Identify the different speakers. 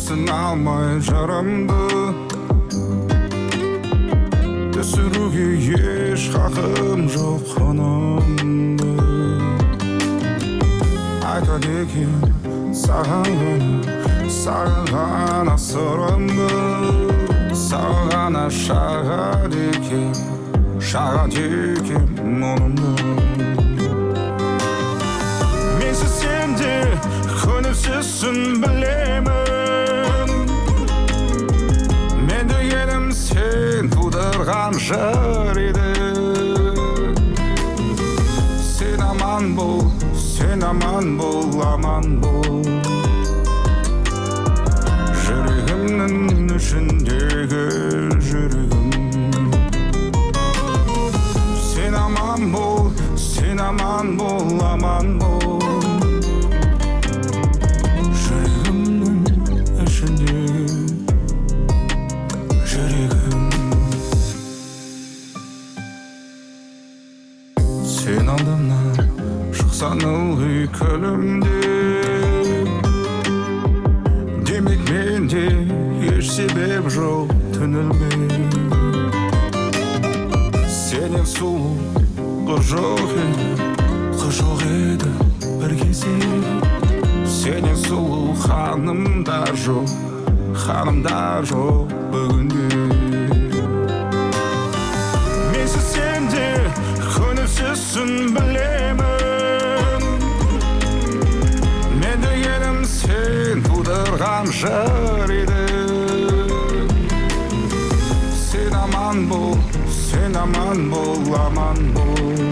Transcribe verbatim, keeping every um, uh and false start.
Speaker 1: есін алмай жарымды, түсіруге еш хақым жоқ қанымды. Айтады екен саған ғана, саған ғана сырымды, саған ғана шағады екен, шағады екен мұнымды. Менсіз сенде көңілсізсің білемін, мен дегенім сен тудырған жыр еді. Сен аман бол, сен аман бол, аман бол, жүрегімнің ішіндегі жүрегім. Сен аман бол, сен аман бол, аман бол, жүрегімнің ішіндегі жүрегім. Сен алдымнан шықсаң ылғи күлімде, демек менде еш себеп жоқ түңілме. Сенен сұлу қыз жоқ еді, қыз жоқ еді бір кезде. Сенен сұлу ханымдар жоқ, ханымдар жоқ бүгінде. Менсіз сенде көңілсізсің білемін, мен дегенім сен тудырған жыр еді. Сен аман бол, сен аман бол, аман бол,